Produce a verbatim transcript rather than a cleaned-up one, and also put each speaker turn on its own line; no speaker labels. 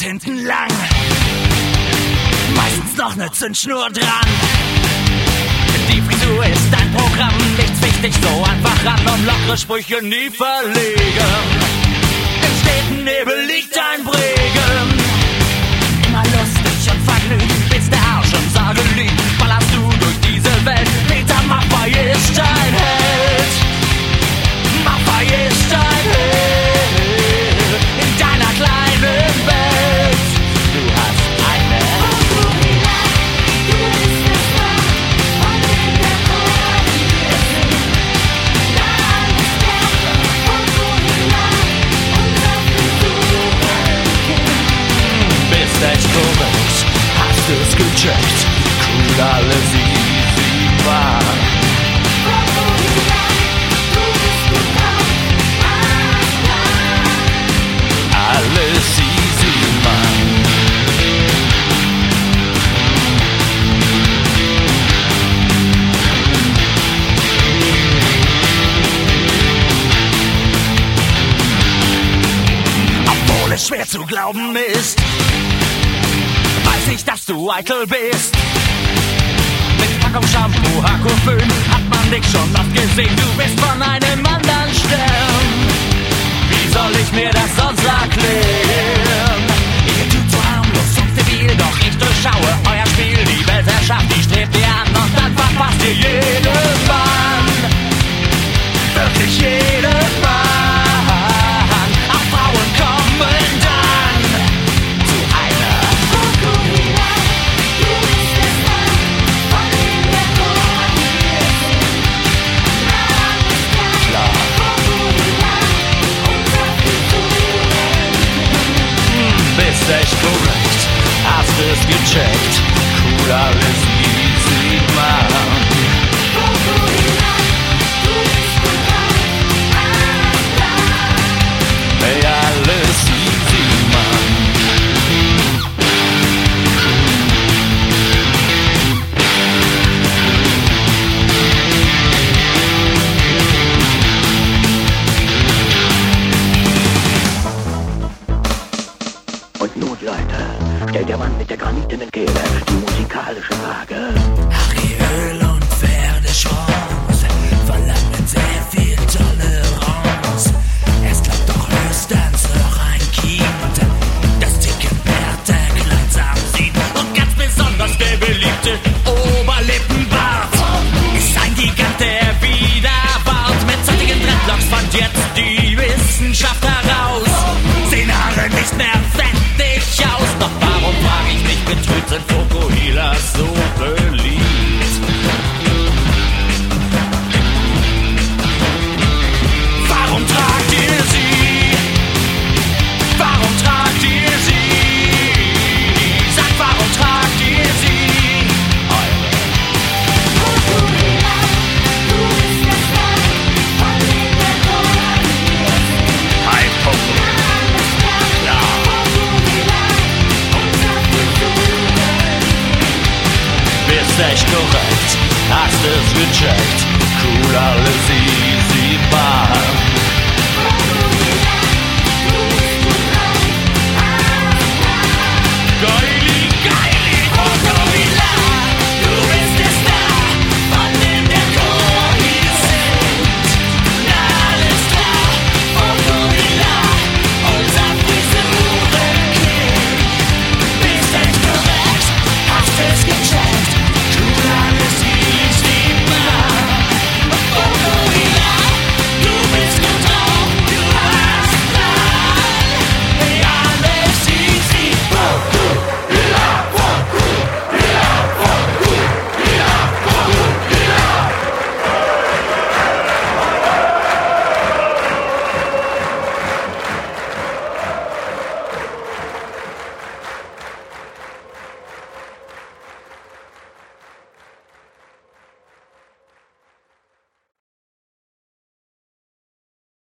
hinten lang. Meistens noch ne Zündschnur dran. Die Frisur ist ein Programm, nichts wichtig, so einfach ran und lockere Sprüche nie verlegen. Im steten Nebel liegt ein Bregen. Immer lustig und vergnügt, bis der Arsch im Sarge liegt. Ballerst du durch diese Welt, Peter Maffay ist dein Held. Maffay ist dein Held. In deiner kleinen Welt, du hast eine. Bist echt korrekt, hast es gecheckt. Cool, alles easy war. Alles easy, Mann. Obwohl es schwer zu glauben ist, weiß ich, dass du eitel bist. Mit Packung Shampoo, Haarkostüm hat man dich schon oft gesehen. Du bist von einem anderen Stern. Wie soll ich mir das sonst erklären? Ihr tut so harmlos und debil, doch ich durchschaue euer Spiel. Die Weltherrschaft, die strebt ihr an und dann verpasst ihr jeden Mann. Wirklich jeden Mann. Auch Frauen kommen dann zu einer. Klar. Bist echt korrekt, hast es gecheckt. Cool, alles easy, Mann. Hey, alles easy, Mann.
Und nun, Leute, stellt der Mann mit der granitenen Kehle die musikalische Frage.
Harry Öl und Pferdeschwanz verlangen sehr viel Toleranz. Es glaubt doch höchstens noch ein Kind, das dicken Bärte kleinsam sieht. Und ganz besonders der beliebte Oberlippenbart ist ein Gigant, der Widerwart. Mit zottigen Dreadlocks fand jetzt die Wissenschaft heraus. Sehen Haare nicht mehr fettig aus. Doch warum, frag ich mich, betrübt sind Fokuhilas so beliebt? Warum tragt ihr sie? Warum tragt ihr sie? Sagt, warum tragt ihr sie? Eure Hi, Popo. Klar. Bist echt korrekt, hast es gecheckt. Cool, alles easy.